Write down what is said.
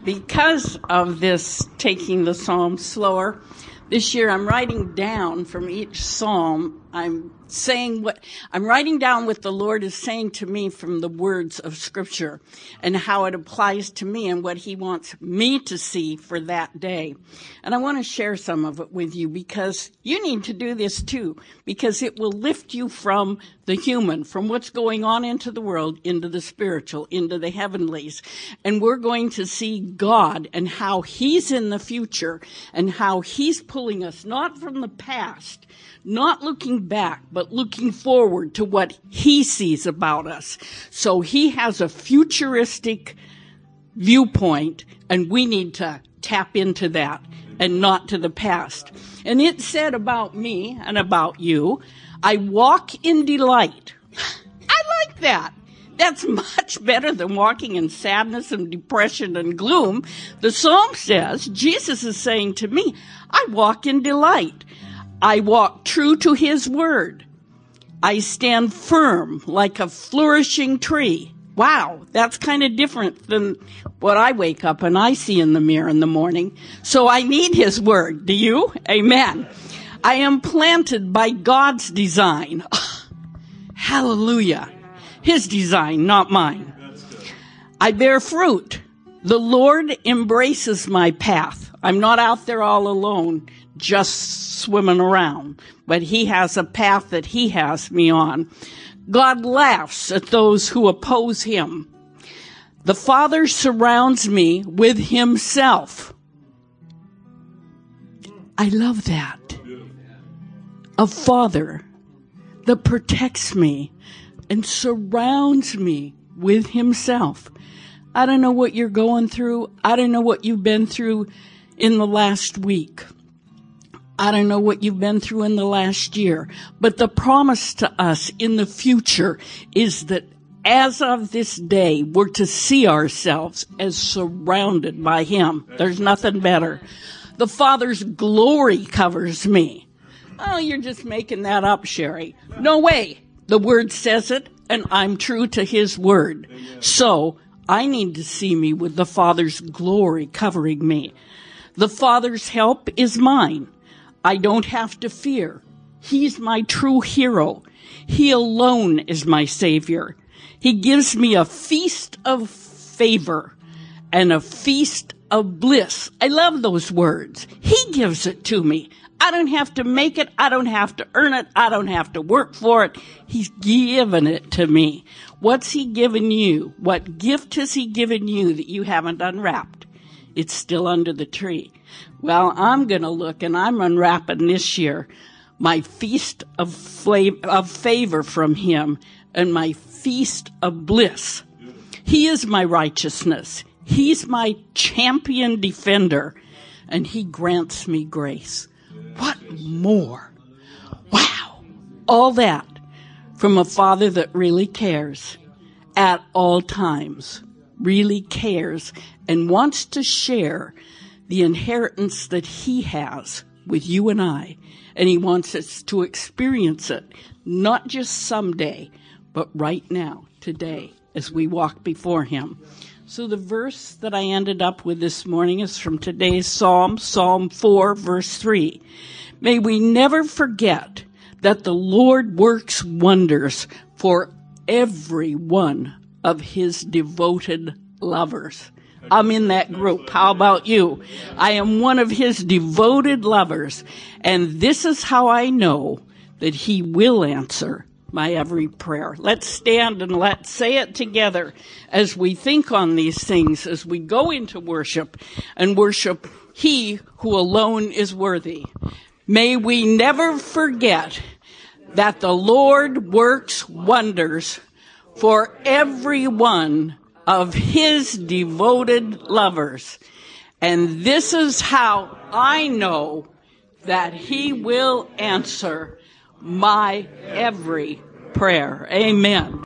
Because of this taking the psalm slower, this year I'm writing down from each psalm, I'm writing down what the Lord is saying to me from the words of Scripture and how it applies to me and what He wants me to see for that day. And I want to share some of it with you because you need to do this too, because it will lift you from the human, from what's going on into the world, into the spiritual, into the heavenlies. And we're going to see God and how He's in the future and how He's pulling us not from the past, not looking back, but looking forward to what He sees about us. So He has a futuristic viewpoint, and we need to tap into that and not to the past. And it said about me and about you, I walk in delight. I like that. That's much better than walking in sadness and depression and gloom. The psalm says, Jesus is saying to me, I walk in delight. I walk true to His word. I stand firm like a flourishing tree. Wow, that's kind of different than what I wake up and I see in the mirror in the morning. So I need His word. Do you? Amen. I am planted by God's design. Hallelujah. His design, not mine. I bear fruit. The Lord embraces my path. I'm not out there all alone, just swimming around, but He has a path that He has me on. God laughs at those who oppose Him. The Father surrounds me with Himself. I love that. A Father that protects me and surrounds me with Himself. I don't know what you're going through. I don't know what you've been through in the last week. I don't know what you've been through in the last year. But the promise to us in the future is that as of this day, we're to see ourselves as surrounded by Him. There's nothing better. The Father's glory covers me. Oh, you're just making that up, Sherry. No way. The Word says it, and I'm true to His Word. So I need to see me with the Father's glory covering me. The Father's help is mine. I don't have to fear. He's my true hero. He alone is my Savior. He gives me a feast of favor and a feast of bliss. I love those words. He gives it to me. I don't have to make it. I don't have to earn it. I don't have to work for it. He's given it to me. What's He given you? What gift has He given you that you haven't unwrapped? It's still under the tree. Well, I'm going to look and I'm unwrapping this year my feast of favor from Him and my feast of bliss. He is my righteousness. He's my champion defender, and He grants me grace. What more? Wow. All that from a Father that really cares at all times, really cares and wants to share the inheritance that He has with you and I. And He wants us to experience it, not just someday, but right now, today, as we walk before Him. So the verse that I ended up with this morning is from today's Psalm, Psalm 4, verse 3. May we never forget that the Lord works wonders for every one of His devoted lovers. I'm in that group. How about you? I am one of His devoted lovers, and this is how I know that He will answer my every prayer. Let's stand and let's say it together as we think on these things, as we go into worship and worship He who alone is worthy. May we never forget that the Lord works wonders for every one of His devoted lovers. And this is how I know that He will answer my every prayer. Amen.